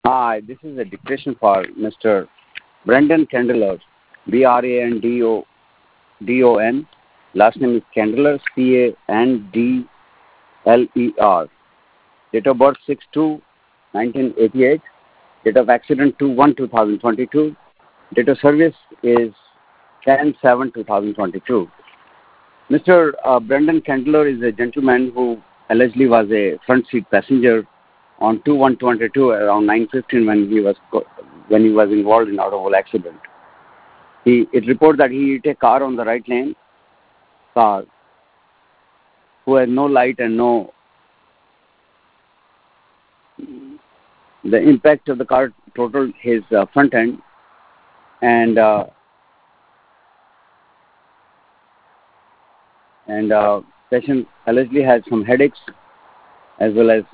Hi, this is a dictation for Mr. Brendan Candler, Brandon. Last name is Candler, Candler. Date of birth 6/2/1988. Date of accident 2/1/2022. Date of service is 10/7/2022. Mr. Brendan Candler is a gentleman who allegedly was a front seat passenger on 2/1/22 around 9:15 when he was involved in automobile accident. It reports that he hit a car on the right lane, car who had no light and no. The impact of the car totaled his front end, and patient allegedly had some headaches as well as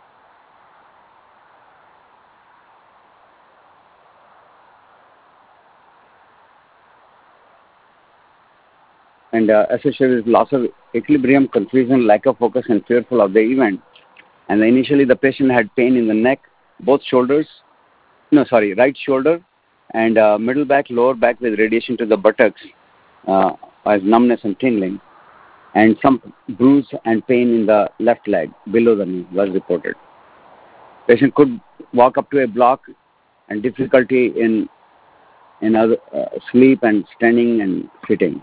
associated with loss of equilibrium, confusion, lack of focus, and fearful of the event. And initially, the patient had pain in the neck, both shoulders, right shoulder, and middle back, lower back with radiation to the buttocks, as numbness and tingling, and some bruise and pain in the left leg below the knee was reported. Patient could walk up to a block and difficulty in other, sleep and standing and sitting.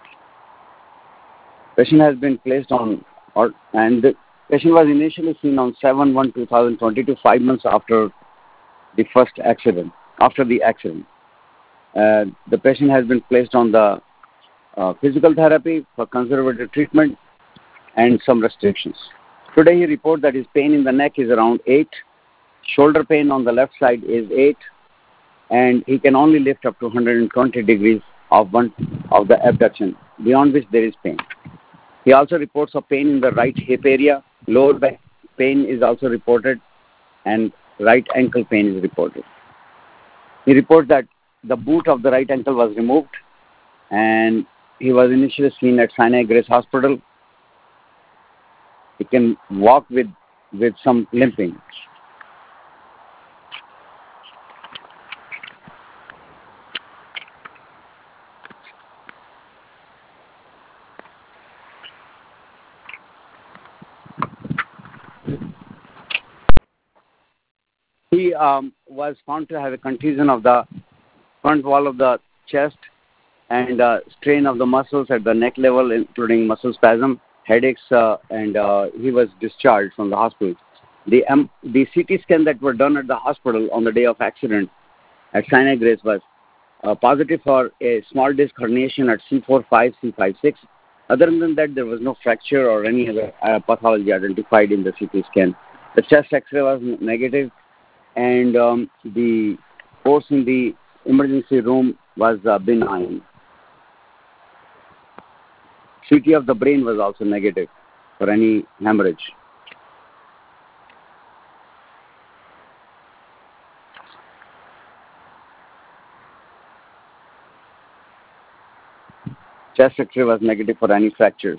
Patient has been placed on, and the patient was initially seen on 7/1/2022, 5 months after the first accident. After the accident, the patient has been placed on the physical therapy for conservative treatment and some restrictions. Today, he reports that his pain in the neck is around 8, shoulder pain on the left side is 8, and he can only lift up to 120 degrees of the abduction, beyond which there is pain. He also reports of pain in the right hip area, lower back pain is also reported, and right ankle pain is reported. He reports that the boot of the right ankle was removed, and he was initially seen at Sinai Grace Hospital. He can walk with some limping. He was found to have a contusion of the front wall of the chest and strain of the muscles at the neck level, including muscle spasm, headaches, and he was discharged from the hospital. The CT scan that were done at the hospital on the day of accident at Sinai Grace was positive for a small disc herniation at C45, C56. Other than that, there was no fracture or any other pathology identified in the CT scan. The chest X-ray was negative, and the force in the emergency room was benign. CT of the brain was also negative for any hemorrhage. Chest X-ray was negative for any fractures.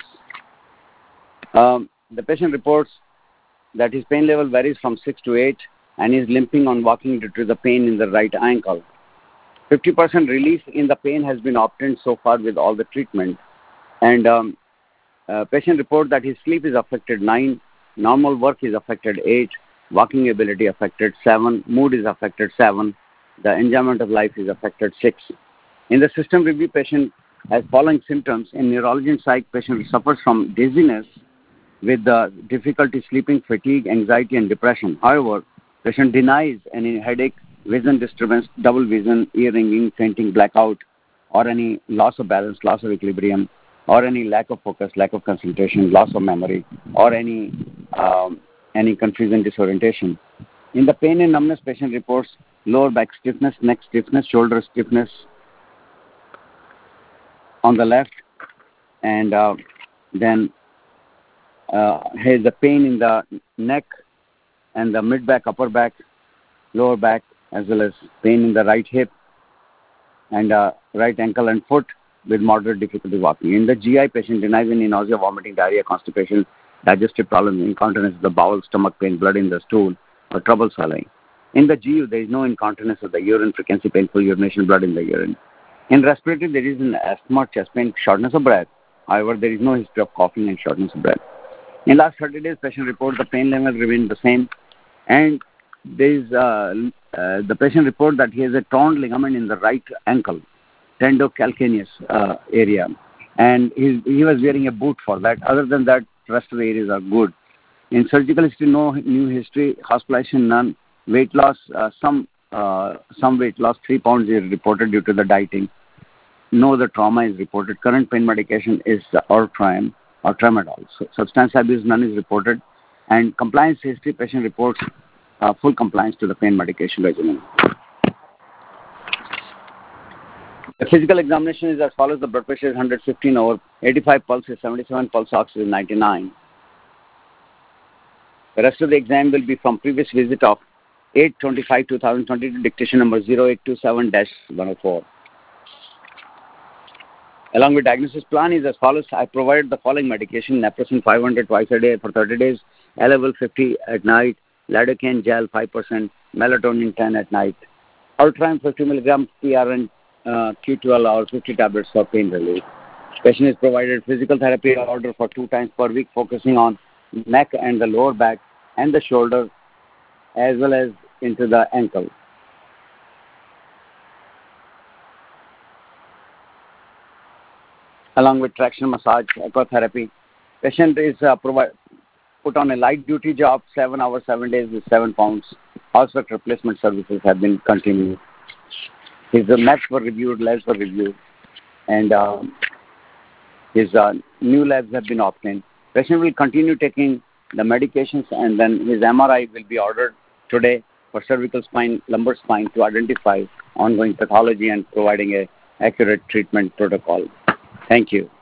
The patient reports that his pain level varies from 6 to 8, and is limping on walking due to the pain in the right ankle. 50% relief in the pain has been obtained so far with all the treatment. And patient report that his sleep is affected 9, normal work is affected 8, walking ability affected 7, mood is affected 7, the enjoyment of life is affected 6. In the system review, patient has following symptoms. In neurology and psych, patient suffers from dizziness with difficulty sleeping, fatigue, anxiety, and depression. However, patient denies any headache, vision disturbance, double vision, ear ringing, fainting, blackout, or any loss of balance, loss of equilibrium, or any lack of focus, lack of concentration, loss of memory, or any confusion, disorientation. In the pain and numbness, patient reports lower back stiffness, neck stiffness, shoulder stiffness on the left, and then has the pain in the neck and the mid back, upper back, lower back, as well as pain in the right hip and right ankle and foot with moderate difficulty walking. In the GI, patient denies any nausea, vomiting, diarrhea, constipation, digestive problems, incontinence of the bowel, stomach pain, blood in the stool, or trouble swallowing. In the GU, there is no incontinence of the urine, frequency, painful urination, blood in the urine. In respiratory, there is an asthma, chest pain, shortness of breath. However, there is no history of coughing and shortness of breath. In last 30 days, patient report the pain level remained the same, and there is the patient report that he has a torn ligament in the right ankle, tendocalcaneus area, and he was wearing a boot for that. Other than that, the rest of the areas are good. In surgical history, no new history, hospitalization none, weight loss, some weight loss, 3 pounds is reported due to the dieting. No other trauma is reported. Current pain medication is Ultram or Tramadol. So, substance abuse, none is reported. And compliance history, patient reports full compliance to the pain medication regimen. The physical examination is as follows. The blood pressure is 115 over 85, pulse is 77, pulse ox is 99. The rest of the exam will be from previous visit of 8/25/2022, dictation number 0827-104. Along with diagnosis plan is as follows. I provided the following medication: naproxen 500 twice a day for 30 days, L-level 50 at night, lidocaine gel 5%, melatonin 10 at night, Ultram 50 mg, PRN Q12 or 50 tablets for pain relief. Patient is provided physical therapy order for 2 times per week, focusing on neck and the lower back and the shoulder, as well as into the ankle. Along with traction massage, aquatherapy. Patient is put on a light duty job, 7 hours, 7 days with 7 pounds. Housework replacement services have been continued. His meds were reviewed, labs were reviewed, and his new labs have been obtained. Patient will continue taking the medications, and then his MRI will be ordered today for cervical spine, lumbar spine, to identify ongoing pathology and providing a accurate treatment protocol. Thank you.